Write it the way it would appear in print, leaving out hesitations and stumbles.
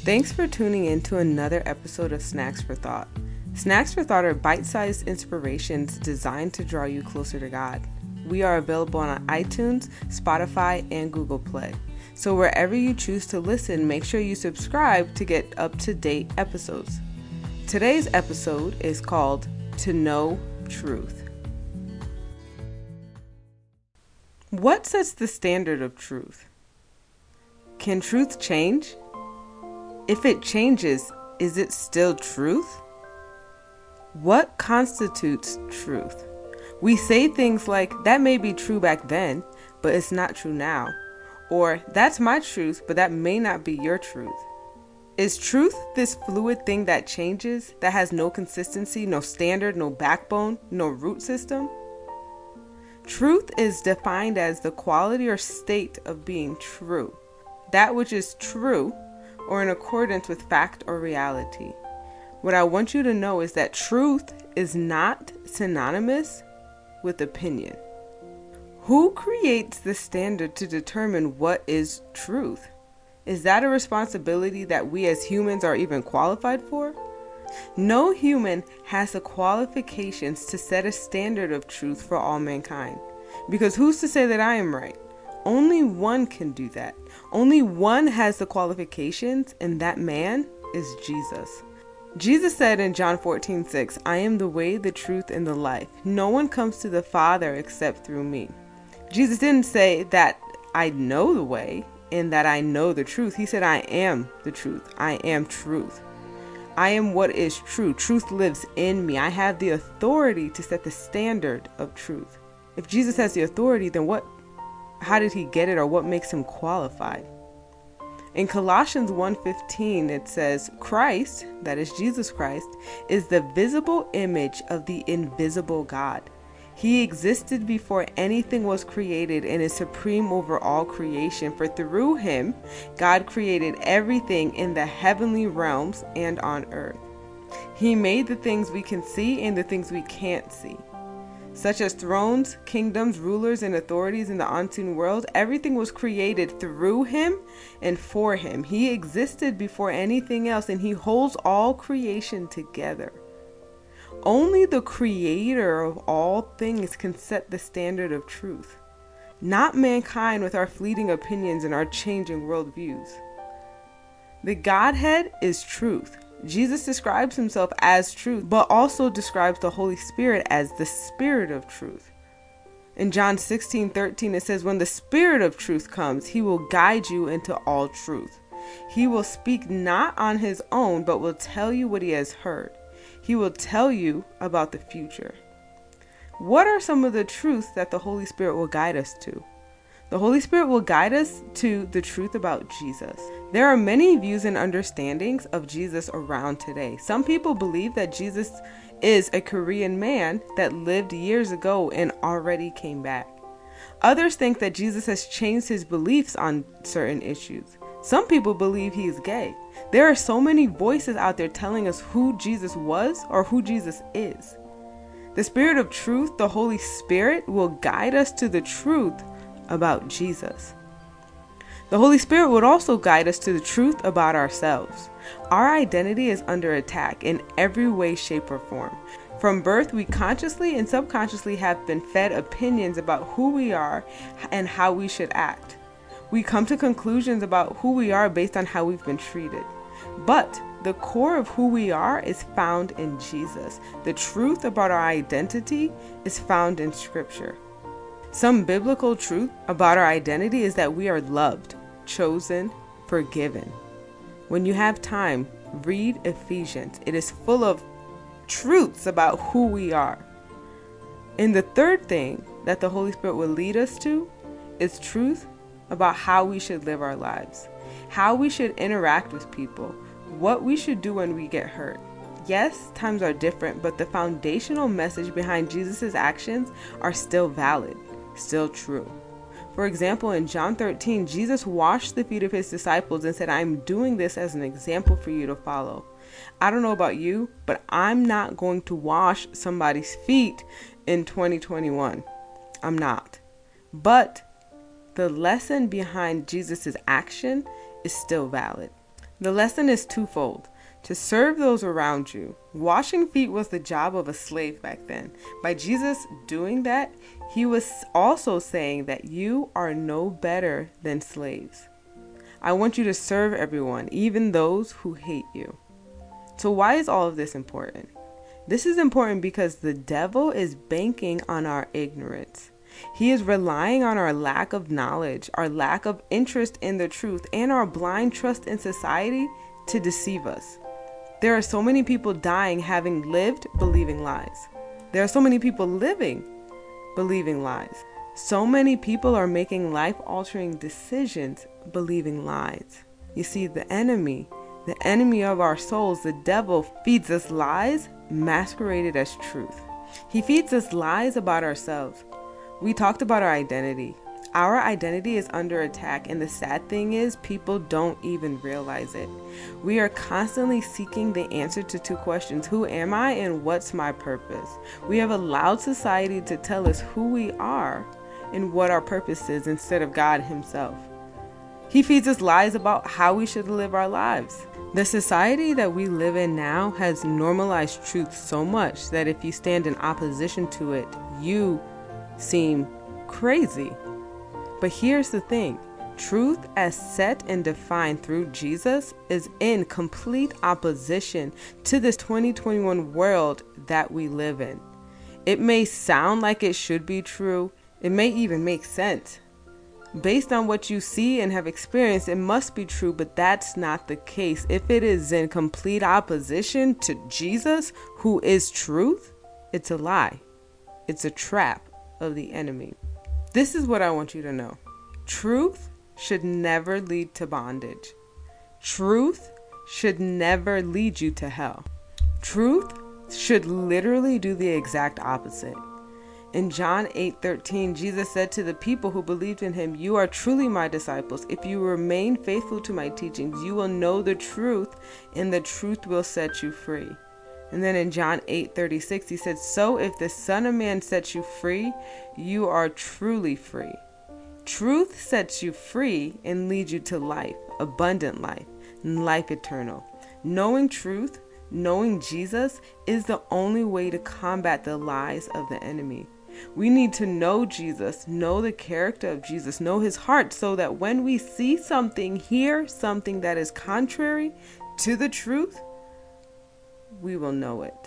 Thanks for tuning in to another episode of Snacks for Thought. Snacks for Thought are bite-sized inspirations designed to draw you closer to God. We are available on iTunes, Spotify, and Google Play. So wherever you choose to listen, make sure you subscribe to get up-to-date episodes. Today's episode is called To Know Truth. What sets the standard of truth? Can truth change? If it changes, is it still truth? What constitutes truth? We say things like, that may be true back then, but it's not true now. Or, that's my truth, but that may not be your truth. Is truth this fluid thing that changes, that has no consistency, no standard, no backbone, no root system? Truth is defined as the quality or state of being true, that which is true or in accordance with fact or reality. What I want you to know is that truth is not synonymous with opinion. Who creates the standard to determine what is truth? Is that a responsibility that we as humans are even qualified for? No human has the qualifications to set a standard of truth for all mankind. Because who's to say that I am right? Only one can do that. Only one has the qualifications, and that man is Jesus. Jesus said in John 14:6, I am the way, the truth, and the life. No one comes to the Father except through me. Jesus didn't say that I know the way and that I know the truth. He said, I am the truth. I am truth. I am what is true. Truth lives in me. I have the authority to set the standard of truth. If Jesus has the authority, then how did he get it, or what makes him qualified? In Colossians 1:15, it says, Christ, that is Jesus Christ, is the visible image of the invisible God. He existed before anything was created and is supreme over all creation. For through him, God created everything in the heavenly realms and on earth. He made the things we can see and the things we can't see, such as thrones, kingdoms, rulers, and authorities in the unseen world. Everything was created through him and for him. He existed before anything else, and he holds all creation together. Only the creator of all things can set the standard of truth, not mankind with our fleeting opinions and our changing worldviews. The Godhead is truth. Jesus describes himself as truth, but also describes the Holy Spirit as the Spirit of truth. In John 16:13, it says, when the Spirit of truth comes, he will guide you into all truth. He will speak not on his own, but will tell you what he has heard. He will tell you about the future. What are some of the truths that the Holy Spirit will guide us to? The Holy Spirit will guide us to the truth about Jesus. There are many views and understandings of Jesus around today. Some people believe that Jesus is a Korean man that lived years ago and already came back. Others think that Jesus has changed his beliefs on certain issues. Some people believe he is gay. There are so many voices out there telling us who Jesus was or who Jesus is. The Spirit of truth, the Holy Spirit, will guide us to the truth about Jesus. The Holy Spirit would also guide us to the truth about ourselves. Our identity is under attack in every way, shape, or form. From birth, we consciously and subconsciously have been fed opinions about who we are and how we should act. We come to conclusions about who we are based on how we've been treated. But the core of who we are is found in Jesus. The truth about our identity is found in Scripture. Some biblical truth about our identity is that we are loved, chosen, forgiven. When you have time, read Ephesians. It is full of truths about who we are. And the third thing that the Holy Spirit will lead us to is truth about how we should live our lives, how we should interact with people, what we should do when we get hurt. Yes, times are different, but the foundational message behind Jesus' actions are still valid, still true. For example, in John 13, Jesus washed the feet of his disciples and said, I'm doing this as an example for you to follow. I don't know about you, but I'm not going to wash somebody's feet in 2021. I'm not. But the lesson behind Jesus' action is still valid. The lesson is twofold: to serve those around you. Washing feet was the job of a slave back then. By Jesus doing that, he was also saying that you are no better than slaves. I want you to serve everyone, even those who hate you. So why is all of this important? This is important because the devil is banking on our ignorance. He is relying on our lack of knowledge, our lack of interest in the truth, and our blind trust in society to deceive us. There are so many people dying having lived believing lies. There are so many people living believing lies. So many people are making life-altering decisions believing lies. You see, the enemy of our souls, the devil, feeds us lies masqueraded as truth. He feeds us lies about ourselves. We talked about our identity. Our identity is under attack, and the sad thing is people don't even realize it. We are constantly seeking the answer to two questions: who am I and what's my purpose? We have allowed society to tell us who we are and what our purpose is instead of God himself. He feeds us lies about how we should live our lives. The society that we live in now has normalized truth so much that if you stand in opposition to it, you seem crazy. But here's the thing: truth as set and defined through Jesus is in complete opposition to this 2021 world that we live in. It may sound like it should be true. It may even make sense. Based on what you see and have experienced, it must be true, but that's not the case. If it is in complete opposition to Jesus, who is truth, it's a lie. It's a trap of the enemy. This is what I want you to know. Truth should never lead to bondage. Truth should never lead you to hell. Truth should literally do the exact opposite. In John 8:13, Jesus said to the people who believed in him, "You are truly my disciples. If you remain faithful to my teachings, you will know the truth, and the truth will set you free." And then in John 8:36, he said, "So if the Son of Man sets you free, you are truly free." Truth sets you free and leads you to life, abundant life, and life eternal. Knowing truth, knowing Jesus, is the only way to combat the lies of the enemy. We need to know Jesus, know the character of Jesus, know his heart, so that when we see something, hear something that is contrary to the truth, we will know it.